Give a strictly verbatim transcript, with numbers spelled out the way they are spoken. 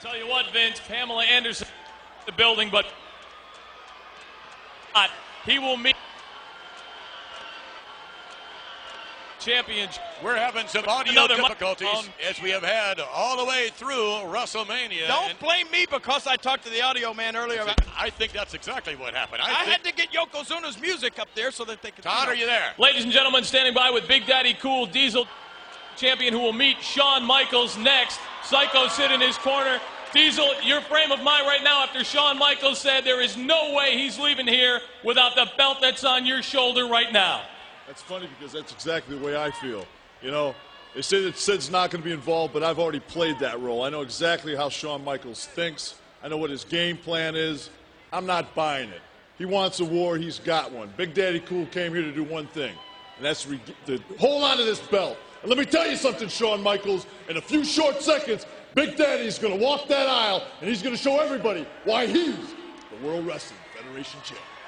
Tell you what, Vince, Pamela Anderson the building, but he will meet champions. We're having some audio Another difficulties microphone. as we have had all the way through WrestleMania. Don't and blame me because I talked to the audio man earlier. I think that's exactly what happened. I, I think, had to get Yokozuna's music up there so that they could. Todd, are you there? Ladies and gentlemen, standing by with Big Daddy Cool Diesel champion who will meet Shawn Michaels next. Psycho Sid in his corner. Diesel, your frame of mind right now after Shawn Michaels said there is no way he's leaving here without the belt that's on your shoulder right now. That's funny because that's exactly the way I feel. You know, they say that Sid's not going to be involved, but I've already played that role. I know exactly how Shawn Michaels thinks. I know what his game plan is. I'm not buying it. He wants a war. He's got one. Big Daddy Cool came here to do one thing, and that's re- to hold on to this belt. And let me tell you something, Shawn Michaels. In a few short seconds, Big Daddy's going to walk that aisle, and he's going to show everybody why he's the World Wrestling Federation champion.